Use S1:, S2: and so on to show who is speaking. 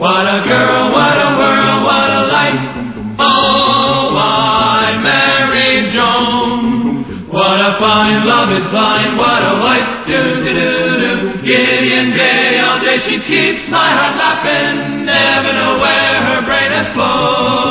S1: What a girl, what a world, what a life. Oh, I married Joan. What a fine love is blind, what a wife. Do. Giddy and gay, all day she keeps my heart laughing. Never know where her brain has flown.